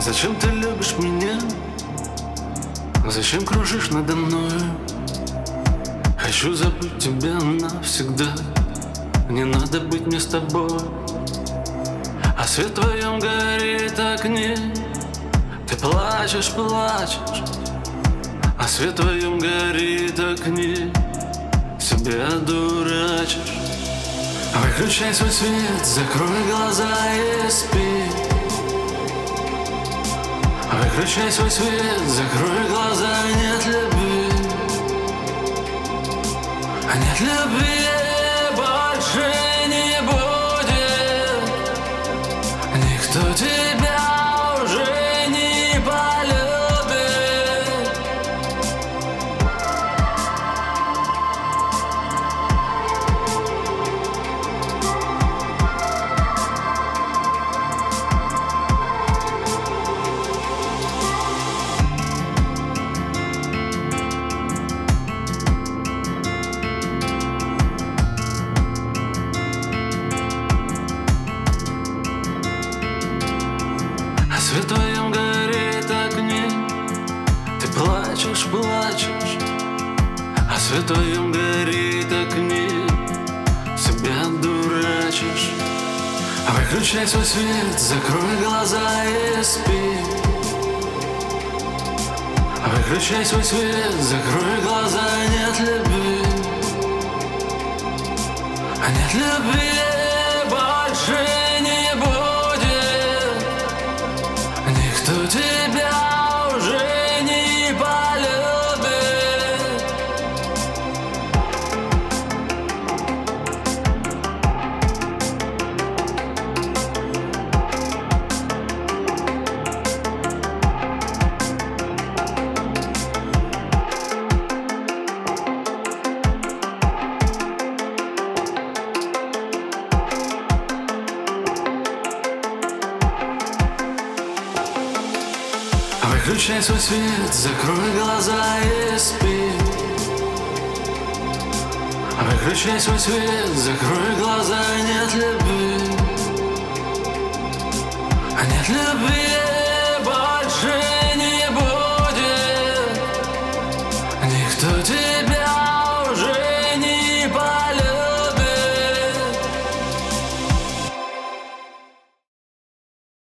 Зачем ты любишь меня? Зачем кружишь надо мною? Хочу забыть тебя навсегда. Не надо быть мне с тобой. А свет в твоем горит окне. Ты плачешь, плачешь. А свет в твоем горит окне. Себя дурачишь. Выключай свой свет, закрой глаза и спи. Выключай свой свет, закрой глаза. Нет любви. Нет любви больше не будет. Никто тебя уже не полюбит. Свет в твоем горит окне. Ты плачешь, плачешь. А свет в твоем горит окне. Себя дурачишь. Выключай свой свет, закрой глаза и спи. Выключай свой свет, закрой глаза. Нет любви. Нет любви больше не будет. Никто тебя уже не полюбит. Выключай свой свет, закрой глаза и спи. Выключай свой свет, закрой глаза. Нет любви. Нет любви.